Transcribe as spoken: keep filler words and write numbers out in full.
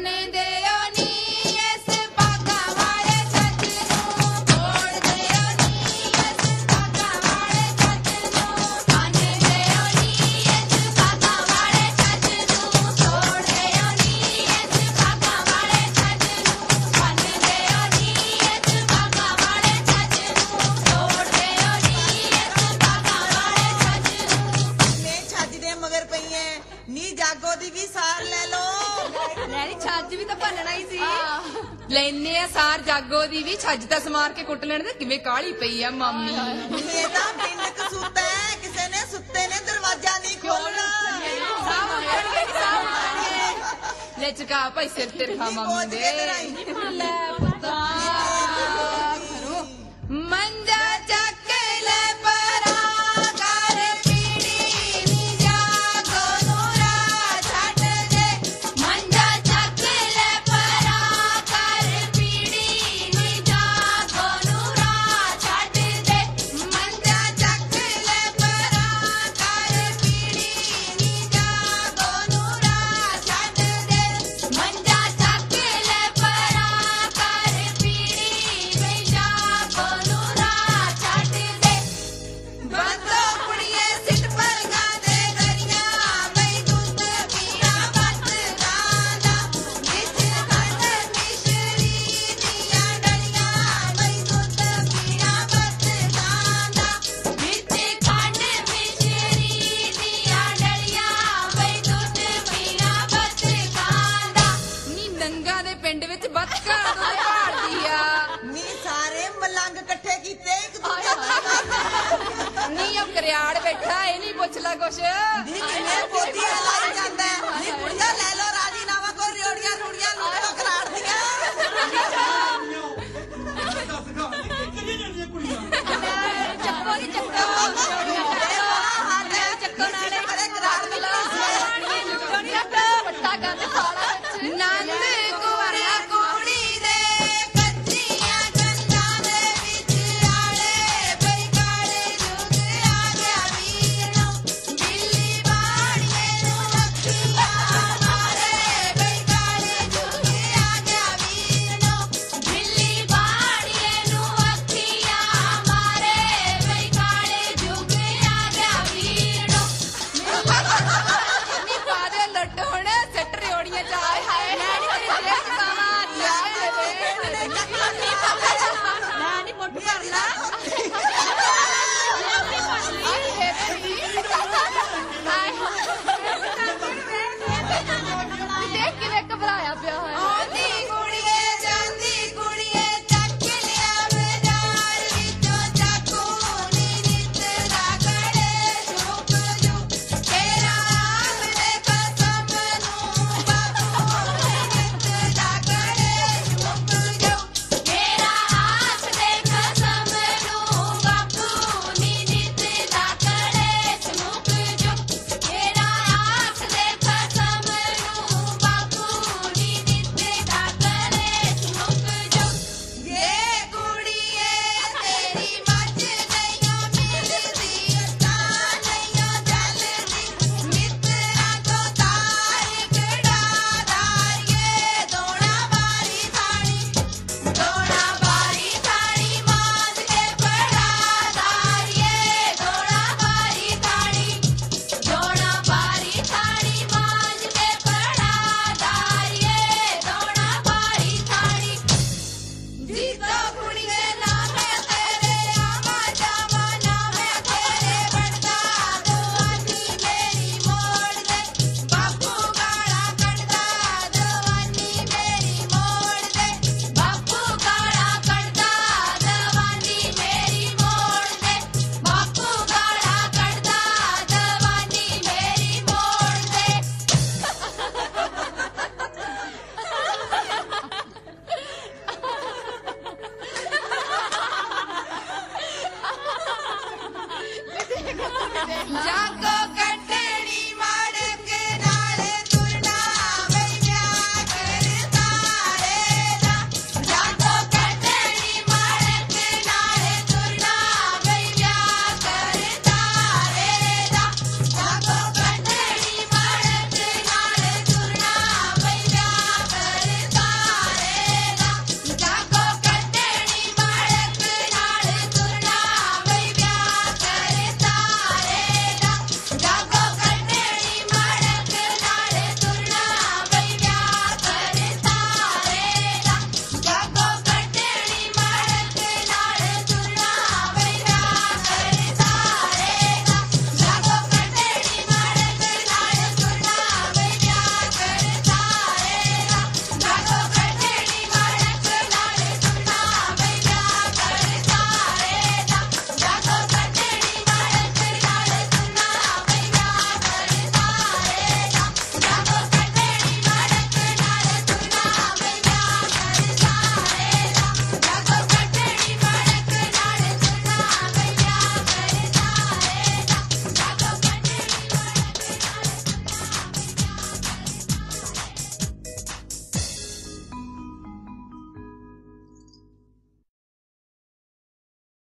ਲੈਨੇ ਆ ਸਾਰ ਜਾਗੋ ਦੀ ਵੀ ਛੱਜ ਤਾਂ ਸਮਾਰ ਕੇ ਕੁੱਟ ਲੈਣ ਦੇ ਕਿਵੇਂ ਕਾਲੀ ਪਈ ਆ ਮਾਮੀ ਇਹ ਤਾਂ ਪਿੰਡ ਕਸੂਤਾ ਹੈ ਕਿਸੇ ਨੇ ਸੁੱਤੇ ਨੇ ਦਰਵਾਜ਼ਾ ਨਹੀਂ ਖੋਲਣਾ ਲੈ ਚੁਕਾ ਭਾਈ ਸਿਰ ਤੇ ਰਹਾ ਮਾਮੀ ਦੇ ਲੈ ਪੁੱਤਾ ਮੰਜਾ ਚੱਕ ਲੈ ਪਰਾ ਕਰ ਪੀੜੀ ਨੀ ਜਾਗੋ ਨੂਰਾ ਛੱਡ ਦੇ ਮੰਜਾ ਚੱਕ ਲੈ ਪਰਾ ਕਰ ਪੀੜੀ ਨੀ ਜਾਗੋ ਨੂਰਾ ਛੱਡ ਦੇ ਮੰਜਾ ਚੱਕ ਲੈ ਪਰਾ ਕਰ ਪੀੜੀ ਨੀ ਜਾਗੋ ਨੂਰਾ ਛੱਡ ਦੇ ਮੰਜਾ ਚੱਕ ਲੈ ਪਰਾ ਕਰ ਪੀੜੀ ਨੀ ਜਾਗੋ ਨੂਰਾ ਛੱਡ ਦੇ ਬੰਦੋ ਕੁੜੀਏ ਸਿੱਟ ਪਰ ਗਾਦੇ ਦਰਿਆ ਬਈ ਦੁੱਧ ਪੀਣਾ ਬੱਤ ਗਾਂਦਾ ਵਿੱਚ ਖੰਡ ਮਿਸ਼ਰੀ ਦੀਆਂ ਡਲੀਆਂ ਬਈ ਦੁੱਧ ਪੀਣਾ ਬੱਤ ਗਾਂਦਾ ਵਿੱਚ ਖੰਡ ਮਿਸ਼ਰੀ ਦੀਆਂ ਡਲੀਆਂ ਬਈ ਦੁੱਧ ਪੀਣਾ ਬੱਤ ਗਾਂਦਾ ਨੀ ਨੰਗਾ ਦੇ ਪਿੰਡ ਵਿੱਚ ਬੱਤਕਾਂ ਦੁੱਧ ਭਾਲਦੀ ਆ ਨੀ ਸਾਰੇ ਮਲੰਗ ਇਕੱਠੇ ਕੀਤੇ ਇੱਕ ਦੂਜੇ ਨੂੰ ਨੀ ਉਹ ਕਰਿਆੜ ਬੈਠਾ ਇਹ ਨਹੀਂ ਪੁੱਛ ਲੈ ਕੁਛ ਨੀ ਕਿਵੇਂ ਪੋਤੀ ਲਾਈ ਜਾਂਦਾ ਨੀ ਕੁੜੀਆਂ